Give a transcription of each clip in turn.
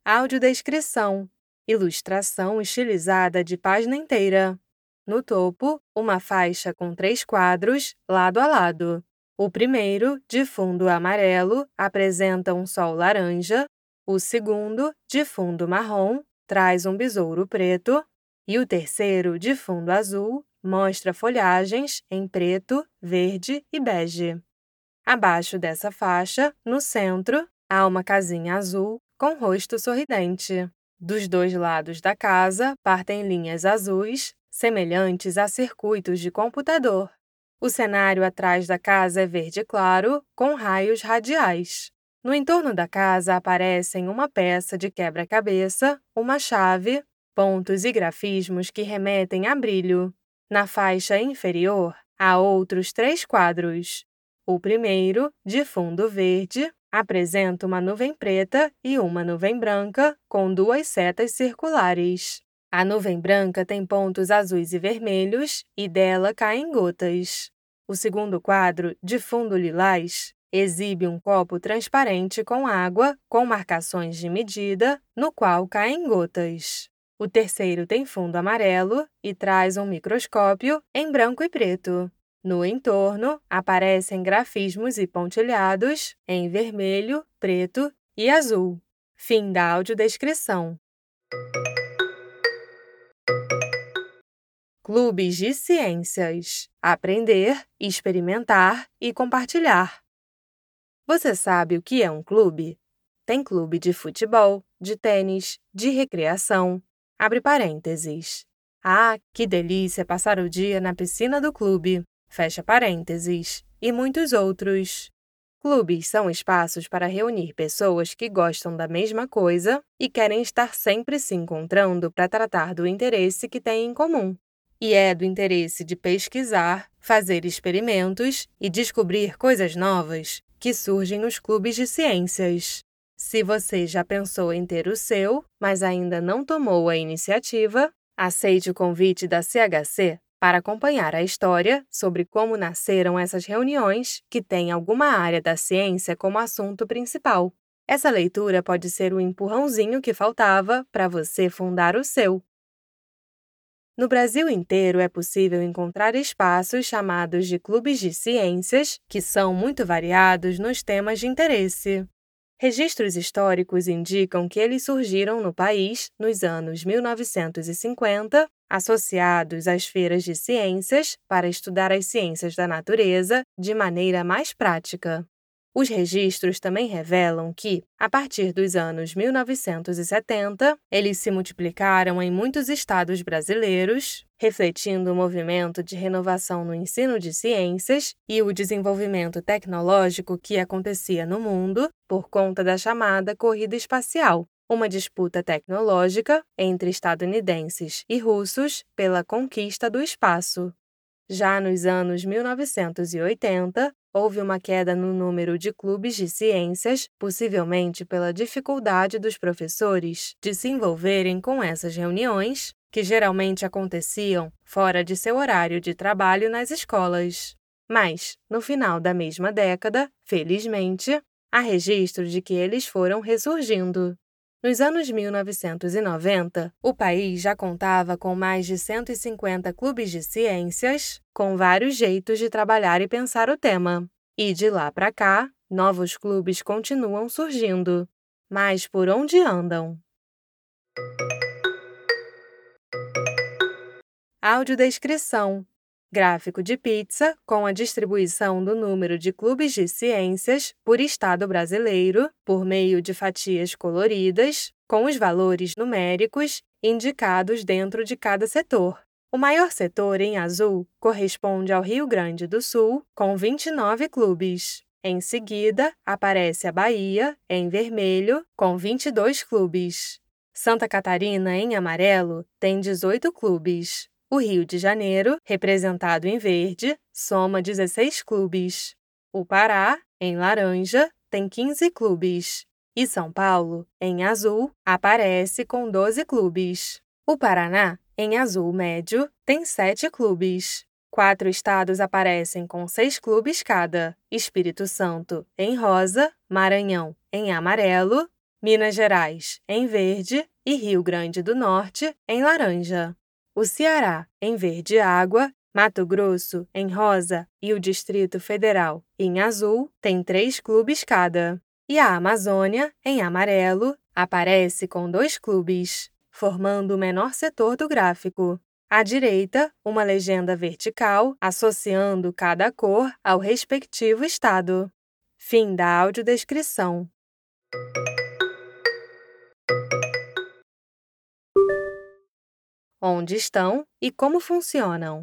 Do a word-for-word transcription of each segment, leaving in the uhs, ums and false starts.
Audiodescrição. Ilustração estilizada de página inteira. No topo, uma faixa com três quadros, lado a lado. O primeiro, de fundo amarelo, apresenta um sol laranja. O segundo, de fundo marrom, traz um besouro preto. E o terceiro, de fundo azul, mostra folhagens em preto, verde e bege. Abaixo dessa faixa, no centro, há uma casinha azul com rosto sorridente. Dos dois lados da casa partem linhas azuis, semelhantes a circuitos de computador. O cenário atrás da casa é verde claro, com raios radiais. No entorno da casa aparecem uma peça de quebra-cabeça, uma chave, pontos e grafismos que remetem a brilho. Na faixa inferior, há outros três quadros. O primeiro, de fundo verde, apresenta uma nuvem preta e uma nuvem branca com duas setas circulares. A nuvem branca tem pontos azuis e vermelhos e dela caem gotas. O segundo quadro, de fundo lilás, exibe um copo transparente com água com marcações de medida, no qual caem gotas. O terceiro tem fundo amarelo e traz um microscópio em branco e preto. No entorno, aparecem grafismos e pontilhados em vermelho, preto e azul. Fim da audiodescrição. Clubes de ciências. Aprender, experimentar e compartilhar. Você sabe o que é um clube? Tem clube de futebol, de tênis, de recreação. Abre parênteses. Ah, que delícia passar o dia na piscina do clube. Fecha parênteses. E muitos outros. Clubes são espaços para reunir pessoas que gostam da mesma coisa e querem estar sempre se encontrando para tratar do interesse que têm em comum. E é do interesse de pesquisar, fazer experimentos e descobrir coisas novas que surgem os clubes de ciências. Se você já pensou em ter o seu, mas ainda não tomou a iniciativa, aceite o convite da C H C para acompanhar a história sobre como nasceram essas reuniões que têm alguma área da ciência como assunto principal. Essa leitura pode ser o empurrãozinho que faltava para você fundar o seu. No Brasil inteiro é possível encontrar espaços chamados de clubes de ciências, que são muito variados nos temas de interesse. Registros históricos indicam que eles surgiram no país nos anos mil novecentos e cinquenta, associados às feiras de ciências para estudar as ciências da natureza de maneira mais prática. Os registros também revelam que, a partir dos anos mil novecentos e setenta, eles se multiplicaram em muitos estados brasileiros, refletindo o movimento de renovação no ensino de ciências e o desenvolvimento tecnológico que acontecia no mundo por conta da chamada corrida espacial, uma disputa tecnológica entre estadunidenses e russos pela conquista do espaço. Já nos anos mil novecentos e oitenta, houve uma queda no número de clubes de ciências, possivelmente pela dificuldade dos professores de se envolverem com essas reuniões, que geralmente aconteciam fora de seu horário de trabalho nas escolas. Mas, no final da mesma década, felizmente, há registro de que eles foram ressurgindo. Nos anos mil novecentos e noventa, o país já contava com mais de cento e cinquenta clubes de ciências, com vários jeitos de trabalhar e pensar o tema. E de lá para cá, novos clubes continuam surgindo. Mas por onde andam? Audiodescrição. Gráfico de pizza com a distribuição do número de clubes de ciências por estado brasileiro por meio de fatias coloridas, com os valores numéricos indicados dentro de cada setor. O maior setor, em azul, corresponde ao Rio Grande do Sul, com vinte e nove clubes. Em seguida, aparece a Bahia, em vermelho, com vinte e dois clubes. Santa Catarina, em amarelo, tem dezoito clubes. O Rio de Janeiro, representado em verde, soma dezesseis clubes. O Pará, em laranja, tem quinze clubes. E São Paulo, em azul, aparece com doze clubes. O Paraná, em azul médio, tem sete clubes. Quatro estados aparecem com seis clubes cada: Espírito Santo, em rosa, Maranhão, em amarelo, Minas Gerais, em verde, e Rio Grande do Norte, em laranja. O Ceará, em verde água, Mato Grosso, em rosa, e o Distrito Federal, em azul, tem três clubes cada. E a Amazônia, em amarelo, aparece com dois clubes, formando o menor setor do gráfico. À direita, uma legenda vertical associando cada cor ao respectivo estado. Fim da audiodescrição. Onde estão e como funcionam?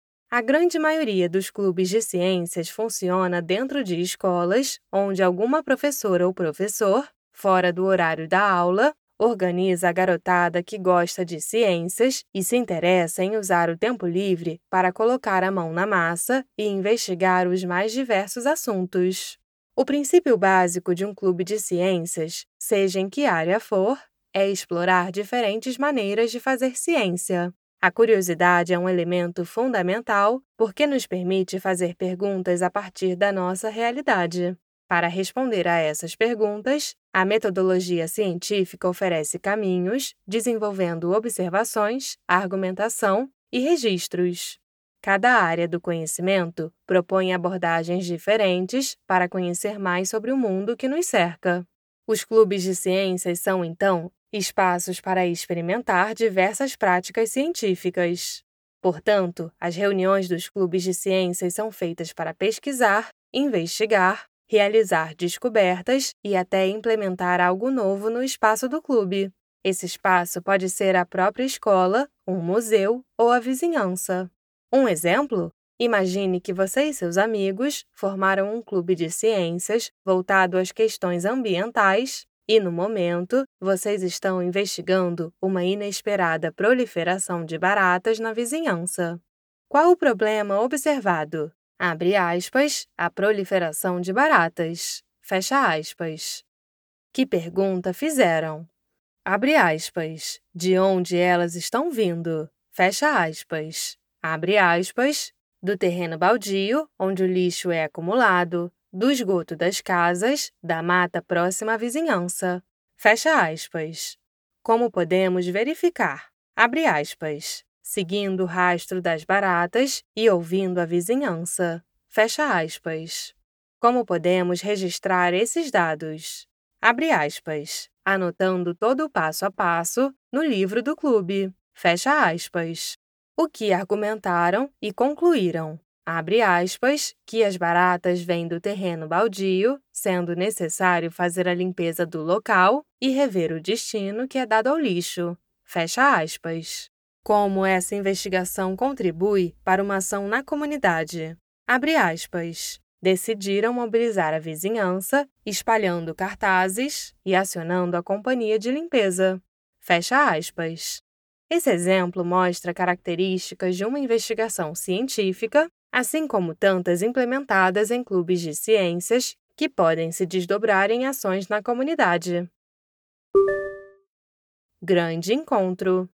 A grande maioria dos clubes de ciências funciona dentro de escolas onde alguma professora ou professor, fora do horário da aula, organiza a garotada que gosta de ciências e se interessa em usar o tempo livre para colocar a mão na massa e investigar os mais diversos assuntos. O princípio básico de um clube de ciências, seja em que área for, é explorar diferentes maneiras de fazer ciência. A curiosidade é um elemento fundamental porque nos permite fazer perguntas a partir da nossa realidade. Para responder a essas perguntas, a metodologia científica oferece caminhos, desenvolvendo observações, argumentação e registros. Cada área do conhecimento propõe abordagens diferentes para conhecer mais sobre o mundo que nos cerca. Os clubes de ciências são, então, espaços para experimentar diversas práticas científicas. Portanto, as reuniões dos clubes de ciências são feitas para pesquisar, investigar, realizar descobertas e até implementar algo novo no espaço do clube. Esse espaço pode ser a própria escola, um museu ou a vizinhança. Um exemplo? Imagine que você e seus amigos formaram um clube de ciências voltado às questões ambientais e, no momento, vocês estão investigando uma inesperada proliferação de baratas na vizinhança. Qual o problema observado? Abre aspas, a proliferação de baratas. Fecha aspas. Que pergunta fizeram? Abre aspas, de onde elas estão vindo? Fecha aspas. Abre aspas, do terreno baldio, onde o lixo é acumulado, do esgoto das casas, da mata próxima à vizinhança. Fecha aspas. Como podemos verificar? Abre aspas. Seguindo o rastro das baratas e ouvindo a vizinhança. Fecha aspas. Como podemos registrar esses dados? Abre aspas. Anotando todo o passo a passo no livro do clube. Fecha aspas. O que argumentaram e concluíram? Abre aspas, que as baratas vêm do terreno baldio, sendo necessário fazer a limpeza do local e rever o destino que é dado ao lixo. Fecha aspas. Como essa investigação contribui para uma ação na comunidade? Abre aspas. Decidiram mobilizar a vizinhança, espalhando cartazes e acionando a companhia de limpeza. Fecha aspas. Esse exemplo mostra características de uma investigação científica, assim como tantas implementadas em clubes de ciências que podem se desdobrar em ações na comunidade. Grande encontro.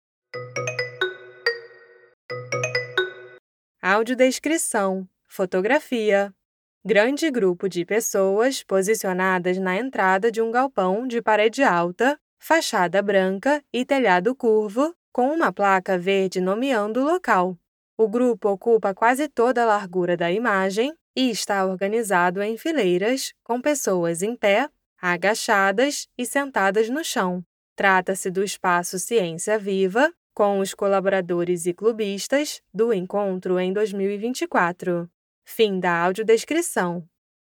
Audiodescrição. Fotografia. Grande grupo de pessoas posicionadas na entrada de um galpão de parede alta, fachada branca e telhado curvo, com uma placa verde nomeando o local. O grupo ocupa quase toda a largura da imagem e está organizado em fileiras, com pessoas em pé, agachadas e sentadas no chão. Trata-se do espaço Ciência Viva, com os colaboradores e clubistas do encontro em dois mil e vinte e quatro. Fim da audiodescrição.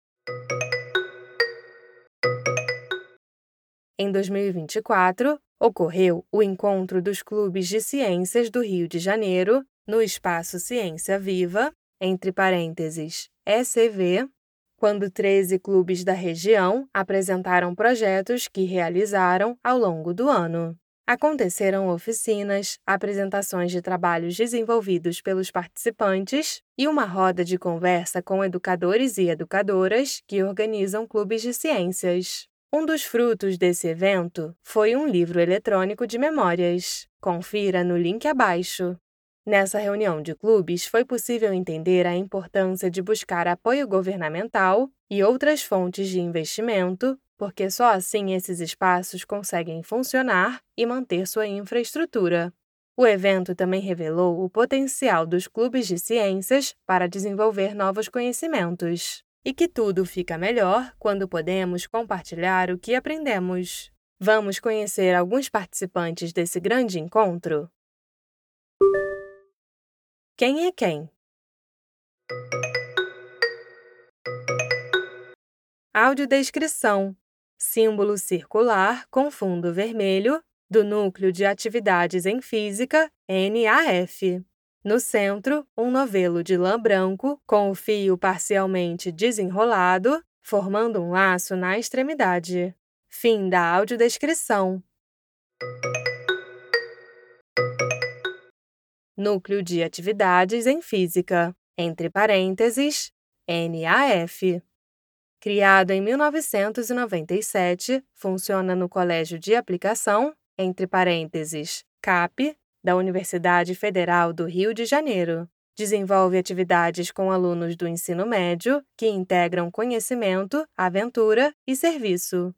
Em dois mil e vinte e quatro, ocorreu o Encontro dos Clubes de Ciências do Rio de Janeiro, no espaço Ciência Viva, entre parênteses, E C V, quando treze clubes da região apresentaram projetos que realizaram ao longo do ano. Aconteceram oficinas, apresentações de trabalhos desenvolvidos pelos participantes e uma roda de conversa com educadores e educadoras que organizam clubes de ciências. Um dos frutos desse evento foi um livro eletrônico de memórias. Confira no link abaixo. Nessa reunião de clubes, foi possível entender a importância de buscar apoio governamental e outras fontes de investimento porque só assim esses espaços conseguem funcionar e manter sua infraestrutura. O evento também revelou o potencial dos clubes de ciências para desenvolver novos conhecimentos, e que tudo fica melhor quando podemos compartilhar o que aprendemos. Vamos conhecer alguns participantes desse grande encontro? Quem é quem? Audiodescrição. Símbolo circular com fundo vermelho do Núcleo de Atividades em Física, N A F. No centro, um novelo de lã branco com o fio parcialmente desenrolado, formando um laço na extremidade. Fim da audiodescrição. Núcleo de Atividades em Física, entre parênteses, N A F. Criado em mil novecentos e noventa e sete, funciona no Colégio de Aplicação, entre parênteses, C A P, da Universidade Federal do Rio de Janeiro. Desenvolve atividades com alunos do ensino médio que integram conhecimento, aventura e serviço.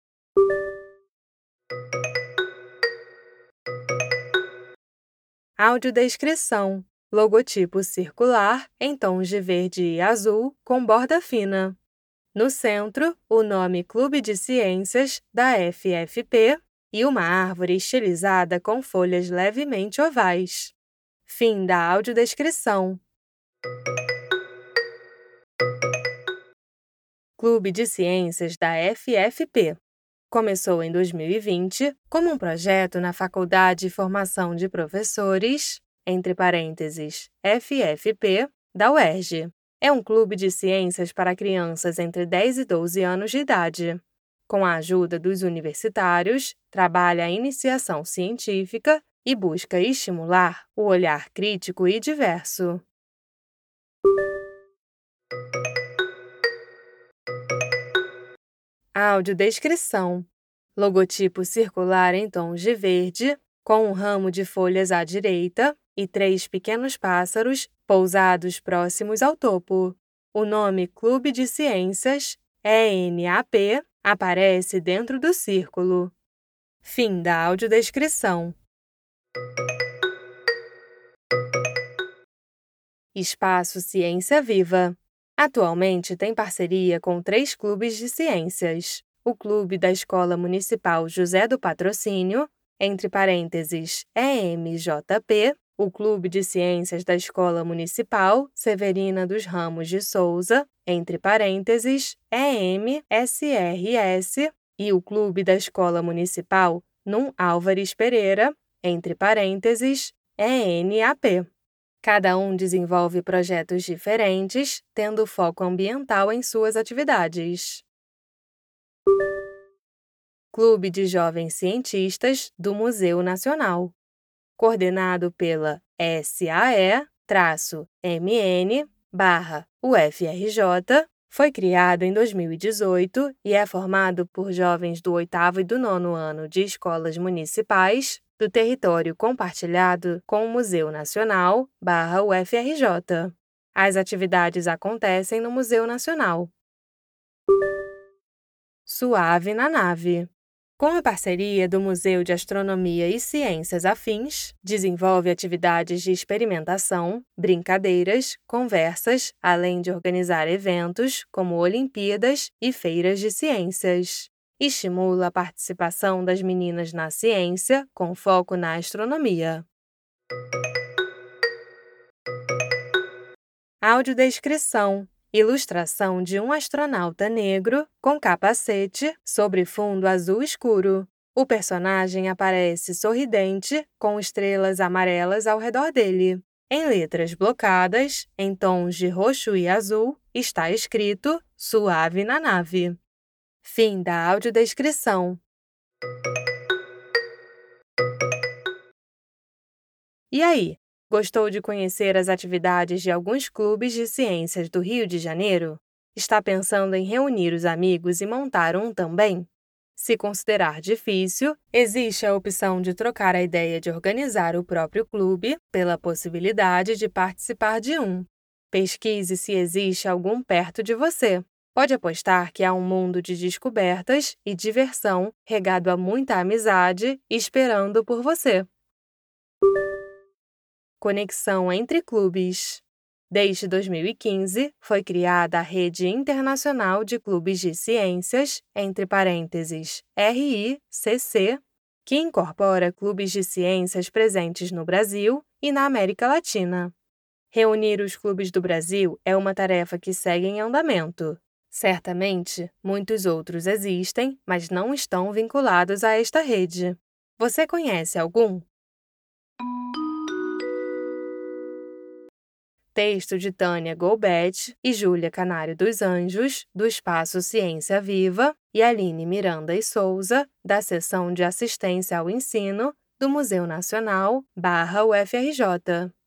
Audiodescrição. Logotipo circular em tons de verde e azul com borda fina. No centro, o nome Clube de Ciências da F F P e uma árvore estilizada com folhas levemente ovais. Fim da audiodescrição. Clube de Ciências da F F P. Começou em dois mil e vinte como um projeto na Faculdade de Formação de Professores, entre parênteses, F F P, da U E R J. É um clube de ciências para crianças entre dez e doze anos de idade. Com a ajuda dos universitários, trabalha a iniciação científica e busca estimular o olhar crítico e diverso. Audiodescrição. Logotipo circular em tons de verde, com um ramo de folhas à direita e três pequenos pássaros pousados próximos ao topo. O nome Clube de Ciências, E N A P, aparece dentro do círculo. Fim da audiodescrição. Espaço Ciência Viva. Atualmente tem parceria com três clubes de ciências. O Clube da Escola Municipal José do Patrocínio, entre parênteses, E M J P, o Clube de Ciências da Escola Municipal Severina dos Ramos de Souza, entre parênteses, E M S R S, e o Clube da Escola Municipal Num Álvares Pereira, entre parênteses, E N A P. Cada um desenvolve projetos diferentes, tendo foco ambiental em suas atividades. Clube de Jovens Cientistas do Museu Nacional. Coordenado pela S A E-M N barra U F R J, foi criado em dois mil e dezoito e é formado por jovens do oitavo e do nono ano de escolas municipais do território compartilhado com o Museu Nacional barra U F R J. As atividades acontecem no Museu Nacional. Suave na Nave. Com a parceria do Museu de Astronomia e Ciências Afins, desenvolve atividades de experimentação, brincadeiras, conversas, além de organizar eventos como Olimpíadas e feiras de ciências. Estimula a participação das meninas na ciência, com foco na astronomia. Audiodescrição. Ilustração de um astronauta negro com capacete sobre fundo azul escuro. O personagem aparece sorridente, com estrelas amarelas ao redor dele. Em letras blocadas, em tons de roxo e azul, está escrito Suave na Nave. Fim da audiodescrição. E aí? Gostou de conhecer as atividades de alguns clubes de ciências do Rio de Janeiro? Está pensando em reunir os amigos e montar um também? Se considerar difícil, existe a opção de trocar a ideia de organizar o próprio clube pela possibilidade de participar de um. Pesquise se existe algum perto de você. Pode apostar que há um mundo de descobertas e diversão regado a muita amizade esperando por você. Conexão entre clubes. Desde dois mil e quinze, foi criada a Rede Internacional de Clubes de Ciências, entre parênteses, R I C C, que incorpora clubes de ciências presentes no Brasil e na América Latina. Reunir os clubes do Brasil é uma tarefa que segue em andamento. Certamente, muitos outros existem, mas não estão vinculados a esta rede. Você conhece algum? Texto de Tânia Golbet e Júlia Canário dos Anjos, do Espaço Ciência Viva, e Aline Miranda e Souza, da Seção de Assistência ao Ensino, do Museu Nacional, barra U F R J.